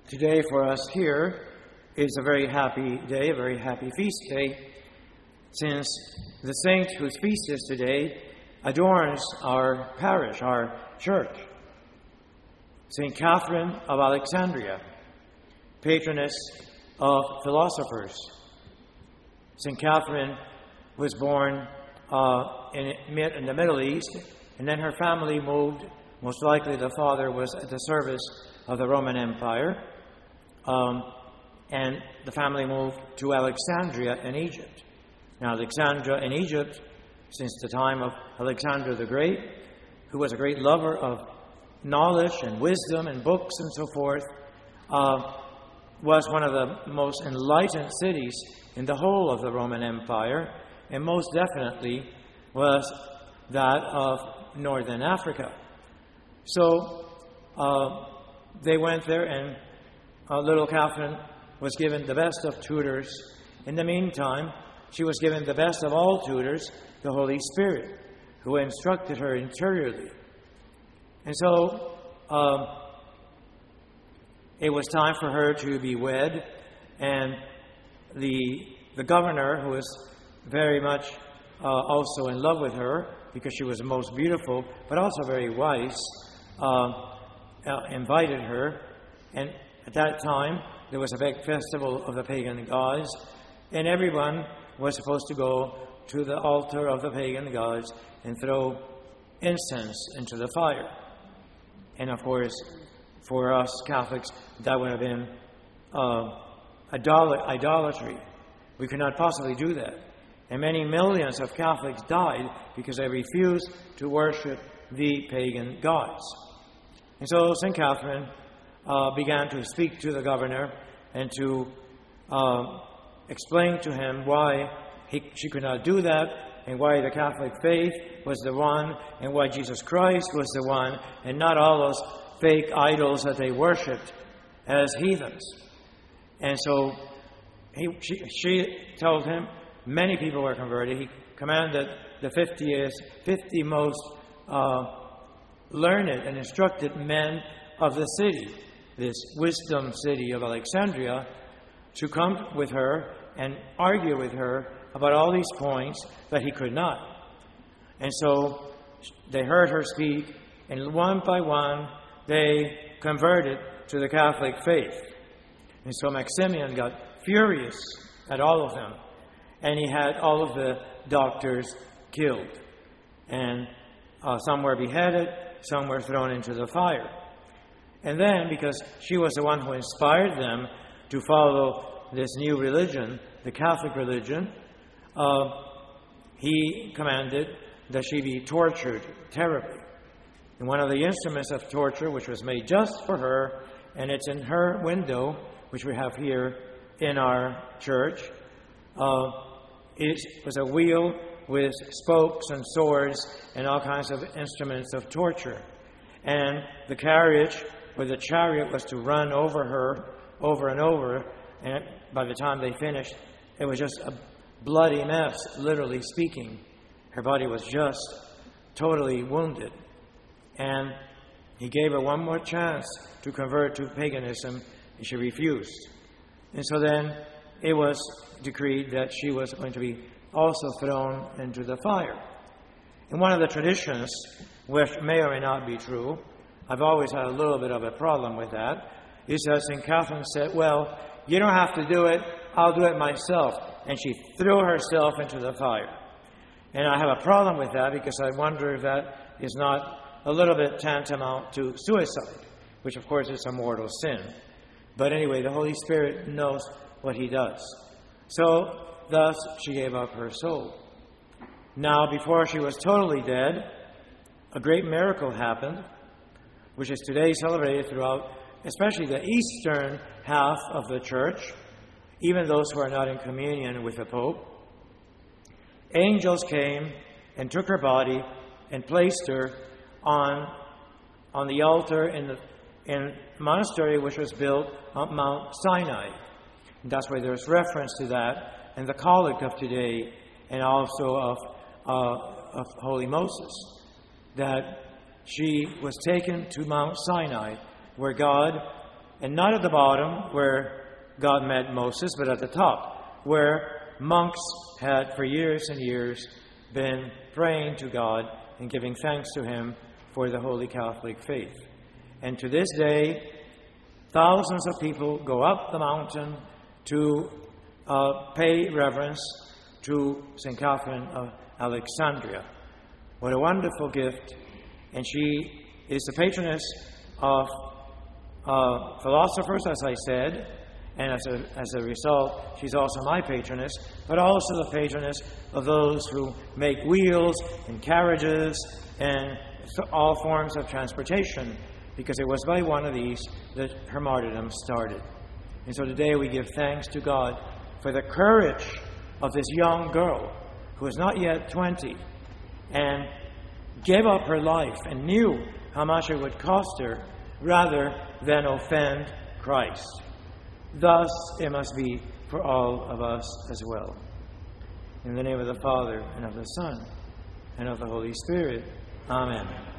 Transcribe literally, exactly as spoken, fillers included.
Today for us here is a very happy day, a very happy feast day, since the saint whose feast is today adorns our parish, our church. Saint Catherine of Alexandria, patroness of philosophers. Saint Catherine was born uh, in, in the Middle East, and then her family moved. Most likely the father was at the service of the Roman Empire. Um, and the family moved to Alexandria in Egypt. Now, Alexandria in Egypt, since the time of Alexander the Great, who was a great lover of knowledge and wisdom and books and so forth, uh, was one of the most enlightened cities in the whole of the Roman Empire, and most definitely was that of northern Africa. So uh, they went there, and uh, little Catherine was given the best of tutors. In the meantime, she was given the best of all tutors, the Holy Spirit, who instructed her interiorly. And so um, it was time for her to be wed, and the the governor, who was very much uh, also in love with her, because she was most beautiful, but also very wise, uh, uh, invited her. And at that time, there was a big festival of the pagan gods, and everyone was supposed to go to the altar of the pagan gods and throw incense into the fire. And of course, for us Catholics, that would have been uh, idol- idolatry. We could not possibly do that. And many millions of Catholics died because they refused to worship the pagan gods. And so Saint Catherine uh, began to speak to the governor and to uh, explain to him why he, she could not do that, and why the Catholic faith was the one, and why Jesus Christ was the one, and not all those fake idols that they worshipped as heathens. And so he, she, she told him many people were converted. He commanded the fifty most uh, learned and instructed men of the city, this wisdom city of Alexandria, to come with her and argue with her about all these points that he could not. And so they heard her speak, and one by one they converted to the Catholic faith. And so Maximian got furious at all of them, and he had all of the doctors killed. And uh, some were beheaded, some were thrown into the fire. And then, because she was the one who inspired them to follow this new religion, the Catholic religion, uh, he commanded that she be tortured terribly. And one of the instruments of torture, which was made just for her, and it's in her window, which we have here in our church, uh, it was a wheel with spokes and swords and all kinds of instruments of torture. And the carriage, where the chariot was to run over her over and over, and by the time they finished, it was just a bloody mess, literally speaking. Her body was just totally wounded. And he gave her one more chance to convert to paganism, and she refused. And so then it was decreed that she was going to be also thrown into the fire. And one of the traditions, which may or may not be true, I've always had a little bit of a problem with that, is that Saint Catherine said, well, you don't have to do it, I'll do it myself. And she threw herself into the fire. And I have a problem with that, because I wonder if that is not a little bit tantamount to suicide, which of course is a mortal sin. But anyway, the Holy Spirit knows what he does. So, thus, she gave up her soul. Now, before she was totally dead, a great miracle happened, which is today celebrated throughout, especially the eastern half of the church, even those who are not in communion with the Pope. Angels came and took her body and placed her on, on the altar in the in monastery which was built on Mount Sinai. And that's why there's reference to that in the Collect of today, and also of, uh, of Holy Moses, that she was taken to Mount Sinai, where God and not at the bottom where God met Moses, but at the top, where monks had for years and years been praying to God and giving thanks to Him for the Holy Catholic faith. And to this day, thousands of people go up the mountain to uh, pay reverence to Saint Catherine of Alexandria. What a wonderful gift. And she is the patroness of uh, philosophers, as I said, and as a, as a result, she's also my patroness, but also the patroness of those who make wheels and carriages and all forms of transportation, because it was by one of these that her martyrdom started. And so today we give thanks to God for the courage of this young girl who is not yet twenty and gave up her life and knew how much it would cost her rather than offend Christ. Thus it must be for all of us as well. In the name of the Father, and of the Son, and of the Holy Spirit. Amen.